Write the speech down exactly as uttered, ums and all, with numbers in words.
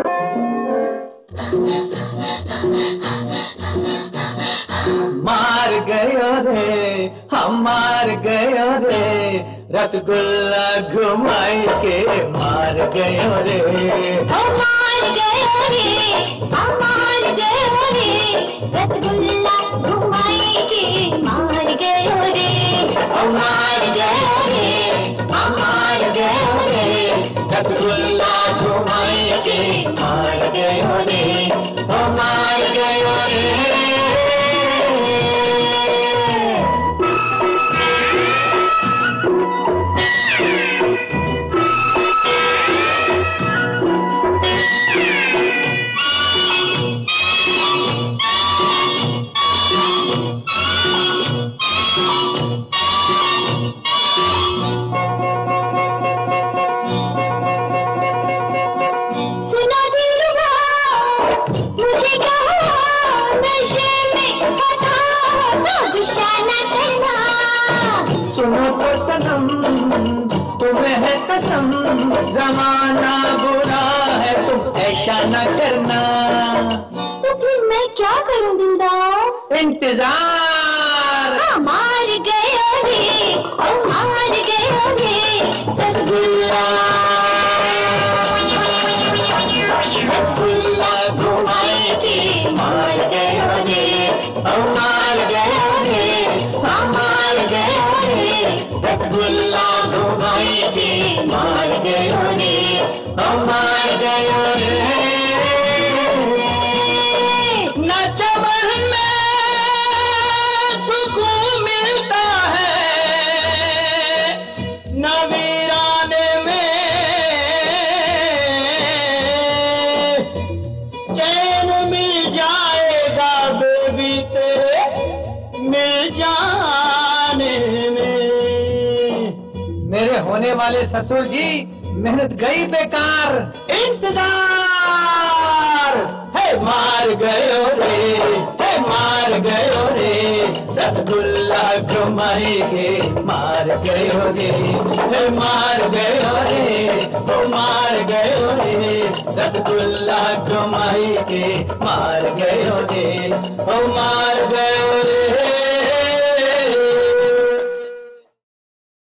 मार गयो रे, हम मार गयो रे, रसगुल्ला घुमाई के मार गयो रे। हम मार गयो रे, हम मार गयो रे, रसगुल्ला घुमाई के मार गयो रे। हम मार गयो रे, हम मार गयो रे, रसगुल्ला घुमाई के मार गयो रे। हम मार गयो रे। सुनो तो सनम तुम्हें है कसम, जमाना बुरा है तुम ऐसा न करना। तो फिर मैं क्या करूं दिलदार? इंतजार। हाँ, मार गयो रे, ओ मार गयो रे, रसगुल्ला रसगुल्ला घुमाई के मार गयो रे। हम मार गयो रे, हम मार गयो रे, रसगुल्ला घुमाई के मार गयो रे। हम मार गयो रे। न चमन में सुकून मिलता है, न वीराने में चैन मिल जाएगा बेबी तेरे मिल जाने में। मेरे होने वाले ससुर जी, मेहनत गई बेकार। इंतजार है, मार गयो रे, है मार गयो रे, रसगुल्ला घुमाई के मार गयो रे। है मार गयो रे, ओ मार गयो रे, रसगुल्ला घुमाई के मार गयो रे। ओ मार गयो रे।